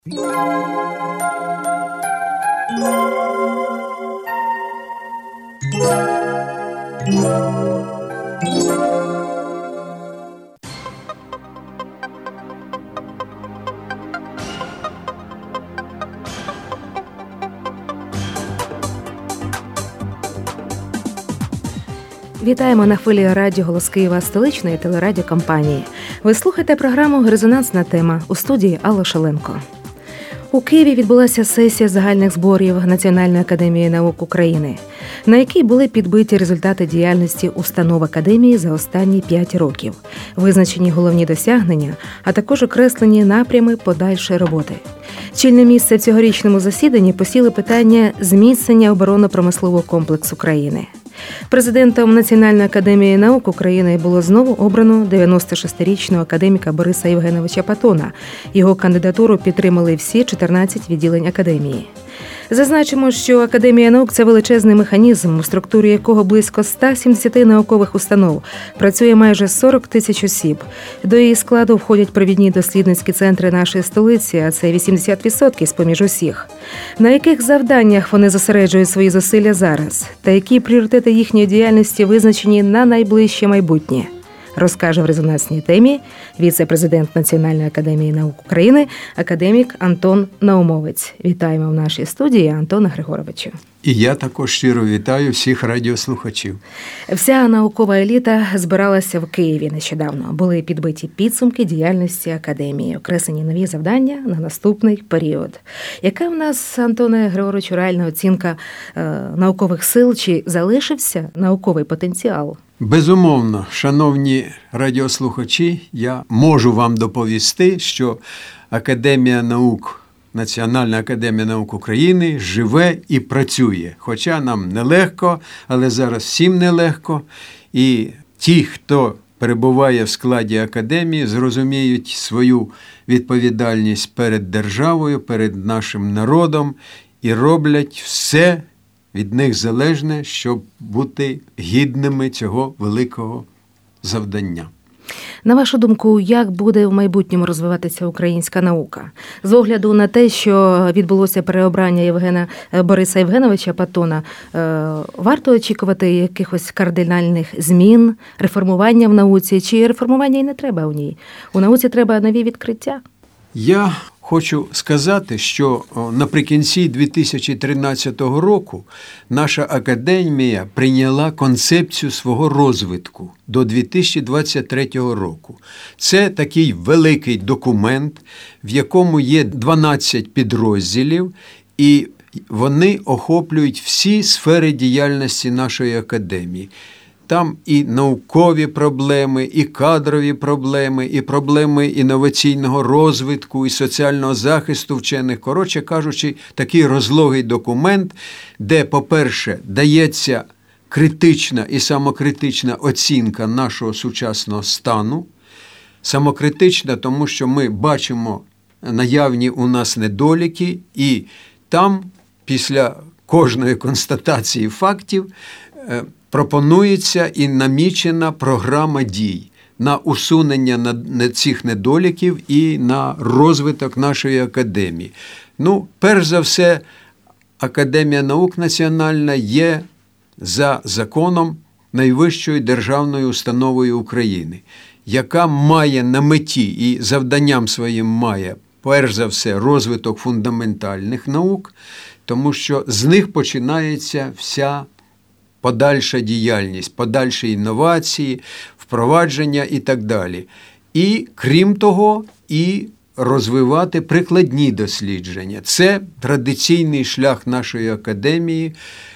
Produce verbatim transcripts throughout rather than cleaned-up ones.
Вітаємо на хвилі радіо «Голос Києва» столичної телерадіокомпанії. Ви слухаєте програму «Резонансна тема», у студії Алла Шаленко. У Києві відбулася сесія загальних зборів Національної академії наук України, на якій були підбиті результати діяльності установ академії за останні п'ять років, визначені головні досягнення, а також окреслені напрями подальшої роботи. Чільне місце в цьогорічному засіданні посіли питання зміцнення оборонно-промислового комплексу країни. Президентом Національної академії наук України було знову обрано дев'яносто шестирічного академіка Бориса Євгеновича Патона. Його кандидатуру підтримали всі чотирнадцять відділень академії. Зазначимо, що Академія наук – це величезний механізм, у структурі якого близько ста сімдесяти наукових установ, працює майже сорок тисяч осіб. До її складу входять провідні дослідницькі центри нашої столиці, а це вісімдесят відсотків з-поміж усіх. На яких завданнях вони зосереджують свої зусилля зараз, та які пріоритети їхньої діяльності визначені на найближче майбутнє, розкаже в резонансній темі віце-президент Національної академії наук України, академік Антон Наумовець. Вітаємо в нашій студії Антона Григоровича. І я також щиро вітаю всіх радіослухачів. Вся наукова еліта збиралася в Києві нещодавно. Були підбиті підсумки діяльності академії, окреслені нові завдання на наступний період. Яка в нас, Антоне Григоровичу, реальна оцінка е, наукових сил? Чи залишився науковий потенціал? Безумовно, шановні радіослухачі, я можу вам доповісти, що Академія наук, Національна академія наук України живе і працює. Хоча нам нелегко, але зараз всім нелегко. І ті, хто перебуває в складі академії, зрозуміють свою відповідальність перед державою, перед нашим народом і роблять все від них залежне, щоб бути гідними цього великого завдання. На вашу думку, як буде в майбутньому розвиватися українська наука? З огляду на те, що відбулося переобрання Євгена Бориса Євгеновича Патона, варто очікувати якихось кардинальних змін, реформування в науці, чи реформування і не треба у ній? У науці треба нові відкриття? Я хочу сказати, що наприкінці дві тисячі тринадцятого року наша академія прийняла концепцію свого розвитку до дві тисячі двадцять третього року. Це такий великий документ, в якому є дванадцять підрозділів, і вони охоплюють всі сфери діяльності нашої академії. Там і наукові проблеми, і кадрові проблеми, і проблеми інноваційного розвитку, і соціального захисту вчених. Коротше кажучи, такий розлогий документ, де, по-перше, дається критична і самокритична оцінка нашого сучасного стану. Самокритична, тому що ми бачимо наявні у нас недоліки, і там, після кожної констатації фактів, пропонується і намічена програма дій на усунення цих недоліків і на розвиток нашої академії. Ну, перш за все, Академія наук національна є за законом найвищою державною установою України, яка має на меті і завданням своїм має, перш за все, розвиток фундаментальних наук, тому що з них починається вся подальша діяльність, подальші інновації, впровадження і так далі. І, крім того, і розвивати прикладні дослідження. Це традиційний шлях нашої академії.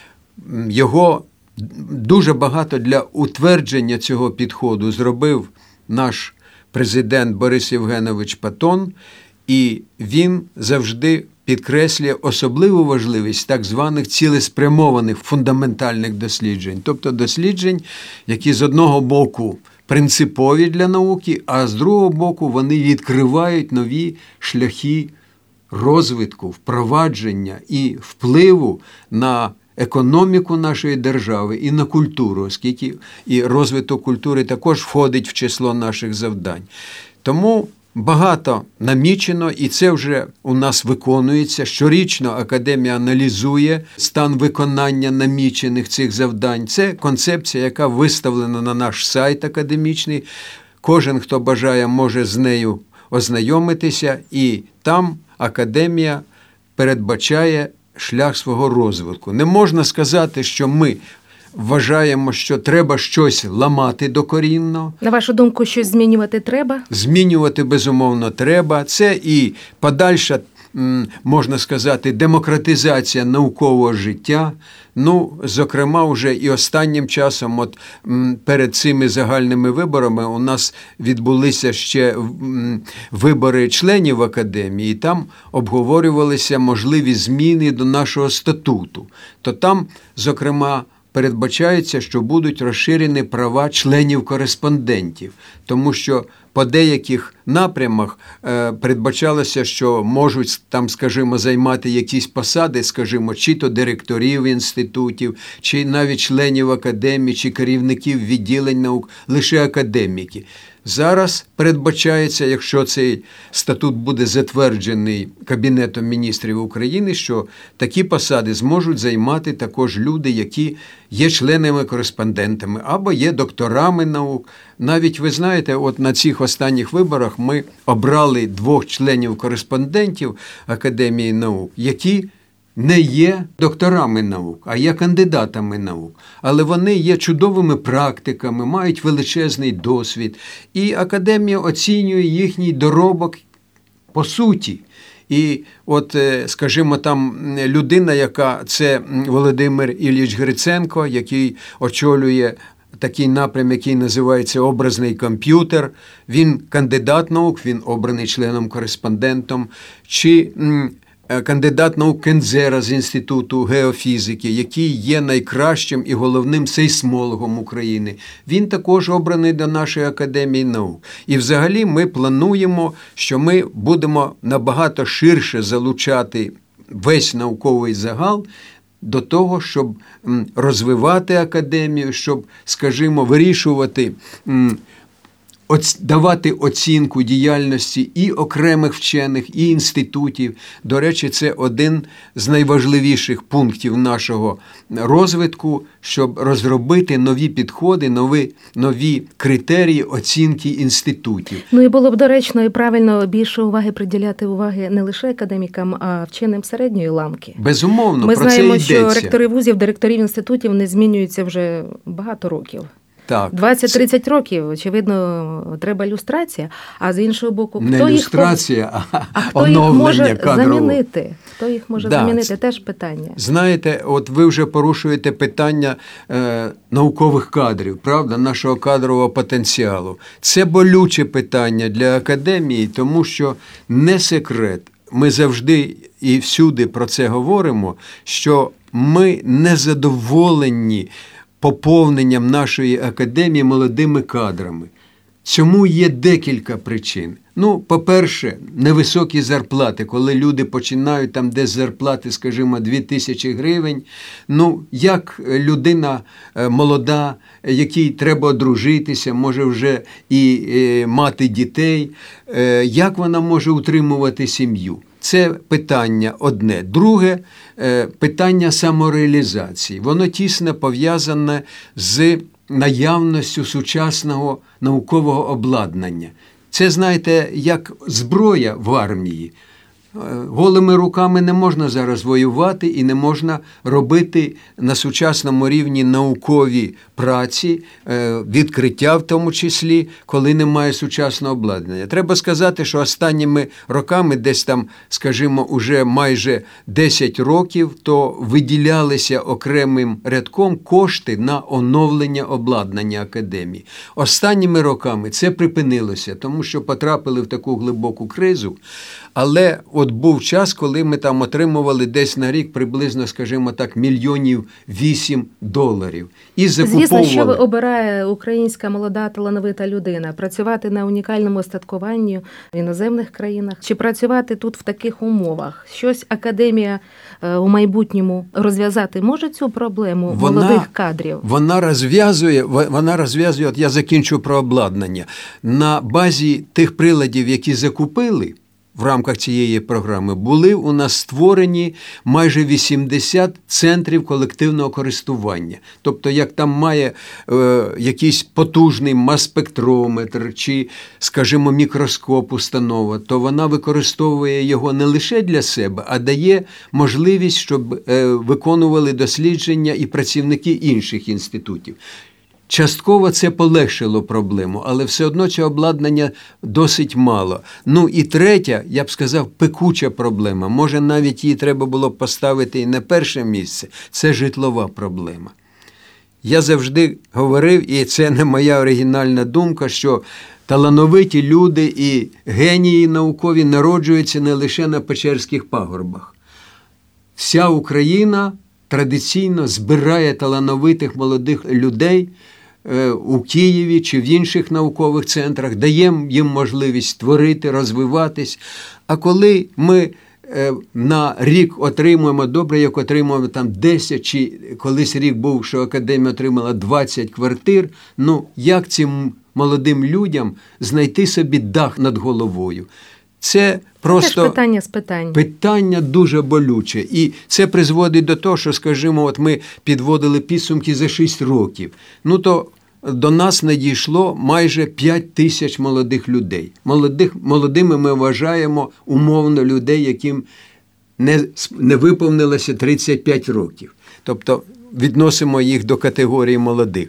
Його дуже багато для утвердження цього підходу зробив наш президент Борис Євгенович Патон, і він завжди підкреслює особливу важливість так званих цілеспрямованих фундаментальних досліджень, тобто досліджень, які з одного боку принципові для науки, а з другого боку вони відкривають нові шляхи розвитку, впровадження і впливу на економіку нашої держави і на культуру, оскільки і розвиток культури також входить в число наших завдань. Тому багато намічено, і це вже у нас виконується. Щорічно Академія аналізує стан виконання намічених цих завдань. Це концепція, яка виставлена на наш сайт академічний. Кожен, хто бажає, може з нею ознайомитися, і там Академія передбачає шлях свого розвитку. Не можна сказати, що ми вважаємо, що треба щось ламати докорінно. На вашу думку, щось змінювати треба? Змінювати, безумовно, треба. Це і подальша, можна сказати, демократизація наукового життя. Ну, зокрема, вже і останнім часом, от перед цими загальними виборами у нас відбулися ще вибори членів Академії, і там обговорювалися можливі зміни до нашого статуту. То там, зокрема, передбачається, що будуть розширені права членів-кореспондентів, тому що по деяких напрямах е, передбачалося, що можуть там, скажімо, займати якісь посади, скажімо, чи то директорів інститутів, чи навіть членів академії, чи керівників відділень наук, лише академіки. Зараз передбачається, якщо цей статут буде затверджений Кабінетом міністрів України, що такі посади зможуть займати також люди, які є членами-кореспондентами або є докторами наук. Навіть, ви знаєте, от на цих останніх виборах ми обрали двох членів-кореспондентів Академії наук, які не є докторами наук, а є кандидатами наук. Але вони є чудовими практиками, мають величезний досвід. І Академія оцінює їхній доробок по суті. І от, скажімо, там людина, яка це Володимир Ілліч Гриценко, який очолює такий напрям, який називається «Образний комп'ютер». Він кандидат наук, він обраний членом-кореспондентом. Чи кандидат наук Кензера з Інституту геофізики, який є найкращим і головним сейсмологом України. Він також обраний до нашої Академії наук. І взагалі ми плануємо, що ми будемо набагато ширше залучати весь науковий загал до того, щоб розвивати академію, щоб, скажімо, вирішувати, давати оцінку діяльності і окремих вчених, і інститутів. До речі, це один з найважливіших пунктів нашого розвитку, щоб розробити нові підходи, нові, нові критерії оцінки інститутів. Ну і було б доречно і правильно більше уваги приділяти уваги не лише академікам, а вченим середньої ламки. Безумовно, Ми про це знаємо, йдеться. що ректори вузів, директорів інститутів не змінюються вже багато років. Так. двадцять-тридцять років, очевидно, треба люстрація, а з іншого боку, не хто люстрація, їх, а, а хто оновлення їх може кадрового. замінити? Хто їх може да. замінити? Теж питання. Знаєте, от ви вже порушуєте питання е, наукових кадрів, правда, нашого кадрового потенціалу. Це болюче питання для академії, тому що не секрет. Ми завжди і всюди про це говоримо, що ми не задоволені поповненням нашої академії молодими кадрами. Цьому є декілька причин. Ну, по-перше, невисокі зарплати, коли люди починають там десь зарплати, скажімо, дві тисячі гривень. Ну, як людина молода, якій треба одружитися, може вже і е, мати дітей, е, як вона може утримувати сім'ю? Це питання одне. Друге – питання самореалізації. Воно тісно пов'язане з наявністю сучасного наукового обладнання. Це, знаєте, як зброя в армії. Голими руками не можна зараз воювати і не можна робити на сучасному рівні наукові праці, відкриття в тому числі, коли немає сучасного обладнання. Треба сказати, що останніми роками, десь там, скажімо, уже майже десять років, то виділялися окремим рядком кошти на оновлення обладнання академії. Останніми роками це припинилося, тому що потрапили в таку глибоку кризу. Але от був час, коли ми там отримували десь на рік приблизно, скажімо так, мільйонів вісім доларів. І закуповували. Звісно, що обирає українська молода талановита людина? Працювати на унікальному остаткуванні в іноземних країнах? Чи працювати тут в таких умовах? Щось академія у майбутньому розв'язати може цю проблему вона, молодих кадрів? Вона розв'язує, вона розв'язує, от я закінчу про обладнання. На базі тих приладів, які закупили в рамках цієї програми, були у нас створені майже вісімдесят центрів колективного користування. Тобто, як там має е, якийсь потужний мас-спектрометр чи, скажімо, мікроскоп установа, то вона використовує його не лише для себе, а дає можливість, щоб е, виконували дослідження і працівники інших інститутів. Частково це полегшило проблему, але все одно цього обладнання досить мало. Ну і третя, я б сказав, пекуча проблема, може навіть її треба було поставити і на перше місце, це житлова проблема. Я завжди говорив, і це не моя оригінальна думка, що талановиті люди і генії наукові народжуються не лише на Печерських пагорбах. Вся Україна традиційно збирає талановитих молодих людей у Києві чи в інших наукових центрах, даємо їм можливість творити, розвиватись. А коли ми на рік отримуємо, добре, як отримуємо там десять, чи колись рік був, що академія отримала двадцять квартир, ну як цим молодим людям знайти собі дах над головою? Це просто це питання з питань. Питання дуже болюче. І це призводить до того, що, скажімо, от ми підводили підсумки за шість років. Ну, то до нас надійшло майже п'ять тисяч молодих людей. Молодих, молодими ми вважаємо умовно людей, яким не, не виповнилося тридцять п'ять років. Тобто відносимо їх до категорії молодих.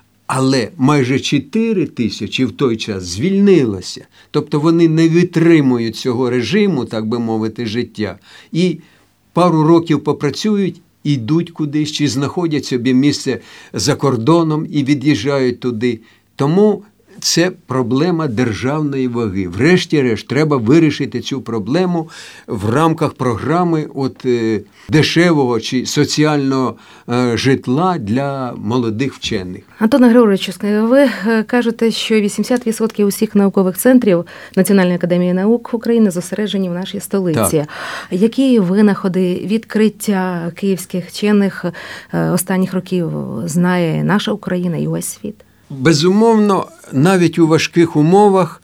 Але майже чотири тисячі в той час звільнилося. Тобто вони не витримують цього режиму, так би мовити, життя. І пару років попрацюють, йдуть кудись, чи знаходять собі місце за кордоном і від'їжджають туди. Тому це проблема державної ваги. Врешті-решт, треба вирішити цю проблему в рамках програми от, е, дешевого чи соціального е, житла для молодих вчених. Антоне Григоровичу, ви кажете, що вісімдесят відсотків усіх наукових центрів Національної академії наук України зосереджені в нашій столиці. Так. Які винаходи, відкриття київських вчених останніх років знає наша Україна і увесь світ? Безумовно, навіть у важких умовах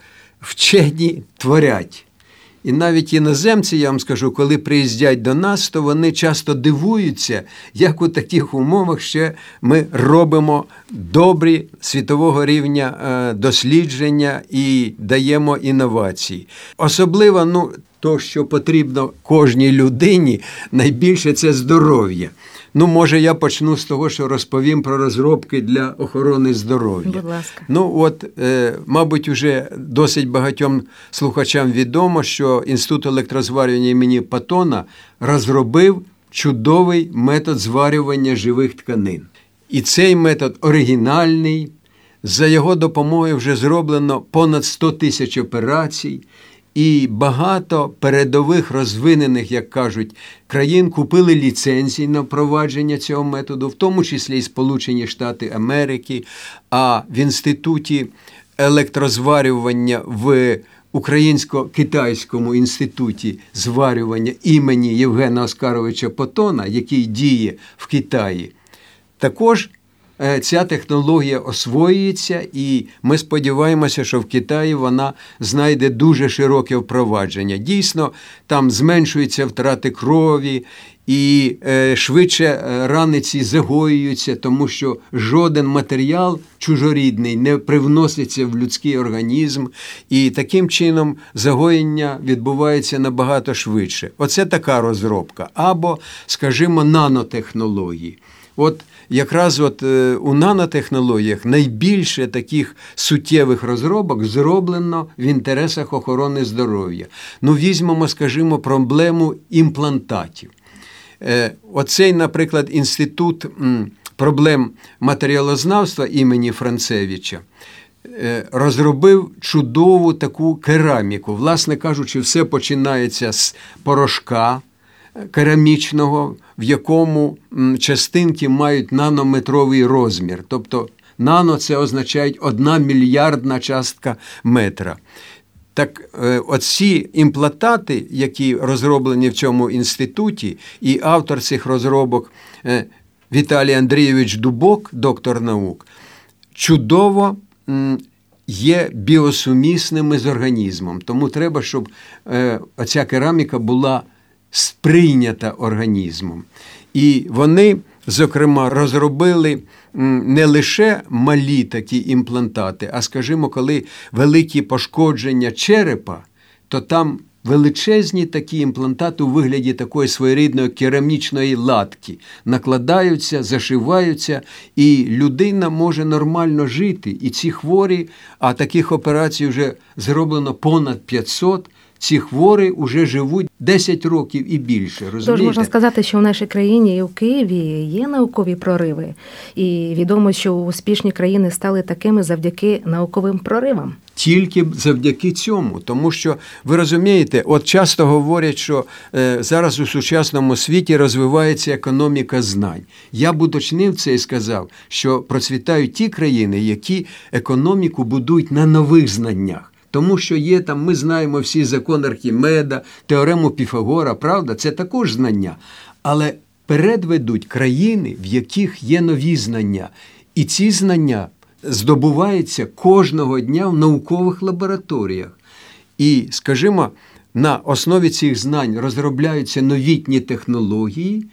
вчені творять. І навіть іноземці, я вам скажу, коли приїздять до нас, то вони часто дивуються, як у таких умовах ще ми робимо добрі світового рівня дослідження і даємо інновації. Особливо, ну, то, що потрібно кожній людині, найбільше це здоров'я. Ну, може, я почну з того, що розповім про розробки для охорони здоров'я. Будь ласка. Ну, от, е, мабуть, уже досить багатьом слухачам відомо, що Інститут електрозварювання імені Патона розробив чудовий метод зварювання живих тканин. І цей метод оригінальний. За його допомогою вже зроблено понад сто тисяч операцій. І багато передових розвинених, як кажуть, країн купили ліцензії на впровадження цього методу, в тому числі і Сполучені Штати Америки, а в Інституті електрозварювання в Українсько-Китайському інституті зварювання імені Євгена Оскаровича Патона, який діє в Китаї, також ця технологія освоюється, і ми сподіваємося, що в Китаї вона знайде дуже широке впровадження. Дійсно, там зменшуються втрати крові, і е, швидше рани ці загоюються, тому що жоден матеріал чужорідний не привноситься в людський організм, і таким чином загоєння відбувається набагато швидше. Оце така розробка. Або, скажімо, нанотехнології. От якраз от у нанотехнологіях найбільше таких суттєвих розробок зроблено в інтересах охорони здоров'я. Ну, візьмемо, скажімо, проблему імплантатів. Оцей, наприклад, інститут проблем матеріалознавства імені Францевича, розробив чудову таку кераміку. Власне кажучи, все починається з порошка керамічного, в якому частинки мають нанометровий розмір. Тобто нано – це означає одна мільярдна частка метра. Так оці імплантати, які розроблені в цьому інституті, і автор цих розробок Віталій Андрійович Дубок, доктор наук, чудово є біосумісними з організмом. Тому треба, щоб оця кераміка була сприйнята організмом. І вони, зокрема, розробили не лише малі такі імплантати, а, скажімо, коли великі пошкодження черепа, то там величезні такі імплантати у вигляді такої своєрідної керамічної латки накладаються, зашиваються, і людина може нормально жити. І ці хворі, а таких операцій вже зроблено понад п'ятсот, ці хворі вже живуть десять років і більше, розумієте? Тож можна сказати, що в нашій країні і в Києві є наукові прориви. І відомо, що успішні країни стали такими завдяки науковим проривам. Тільки завдяки цьому. Тому що, ви розумієте, от часто говорять, що е, зараз у сучасному світі розвивається економіка знань. Я б уточнив це і сказав, що процвітають ті країни, які економіку будують на нових знаннях. Тому що є там, ми знаємо всі закон Архімеда, теорему Піфагора, правда? Це також знання. Але вперед ведуть країни, в яких є нові знання. І ці знання здобуваються кожного дня в наукових лабораторіях. І, скажімо, на основі цих знань розробляються новітні технології,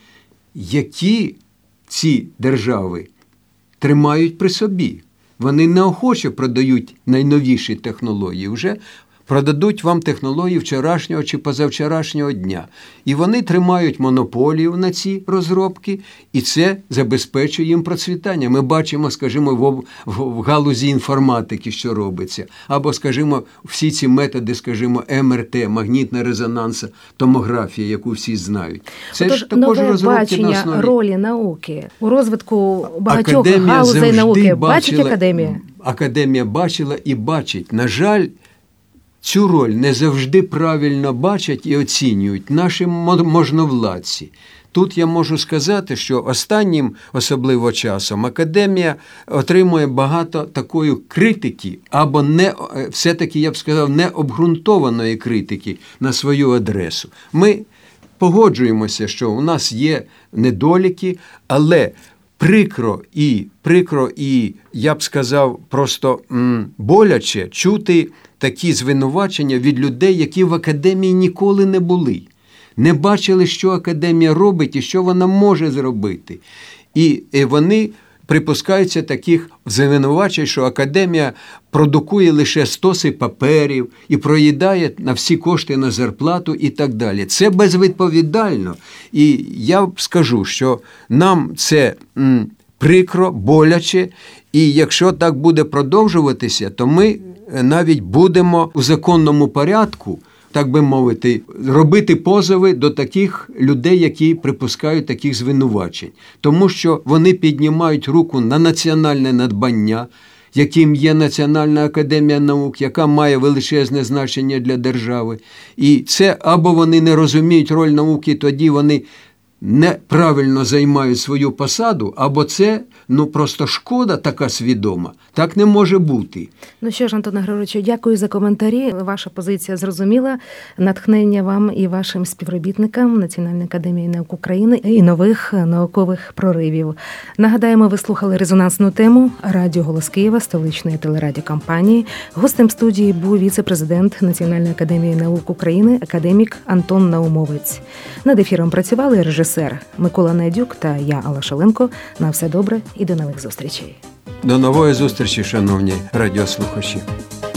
які ці держави тримають при собі. Вони неохоче продають найновіші технології, вже продадуть вам технології вчорашнього чи позавчорашнього дня. І вони тримають монополію на ці розробки, і це забезпечує їм процвітання. Ми бачимо, скажімо, в, в, в галузі інформатики, що робиться. Або, скажімо, всі ці методи, скажімо, ем ер те, магнітна резонансна томографія, яку всі знають. Це Отож, ж також нове розробки бачення на основі ролі науки у розвитку багатьох Академія галузей науки. бачила, Бачить академія? Академія бачила і бачить. На жаль, цю роль не завжди правильно бачать і оцінюють наші можновладці. Тут я можу сказати, що останнім, особливо часом, академія отримує багато такої критики, або не, все-таки, я б сказав, необґрунтованої критики на свою адресу. Ми погоджуємося, що у нас є недоліки, але прикро і, прикро і, я б сказав, просто м, боляче чути такі звинувачення від людей, які в академії ніколи не були. Не бачили, що академія робить і що вона може зробити. І, і вони припускаються таких звинувачень, що академія продукує лише стоси паперів і проїдає на всі кошти на зарплату і так далі. Це безвідповідально. І я скажу, що нам це м, прикро, боляче, і якщо так буде продовжуватися, то ми навіть будемо у законному порядку, так би мовити, робити позови до таких людей, які припускають таких звинувачень. Тому що вони піднімають руку на національне надбання, яким є Національна академія наук, яка має величезне значення для держави. І це або вони не розуміють роль науки, тоді вони неправильно займають свою посаду, або це, ну, просто шкода така свідома. Так не може бути. Ну що ж, Антоне Григоровичу, дякую за коментарі. Ваша позиція зрозуміла. Натхнення вам і вашим співробітникам Національної академії наук України і нових наукових проривів. Нагадаємо, ви слухали резонансну тему «Радіо Голос Києва» столичної телерадіокомпанії. Гостем студії був віце-президент Національної академії наук України, академік Антон Наумовець. Над ефіром працювали режисер Микола Найдюк та я, Алла Шаленко. На все добре і до нових зустрічей. До нової зустрічі, шановні радіослухачі.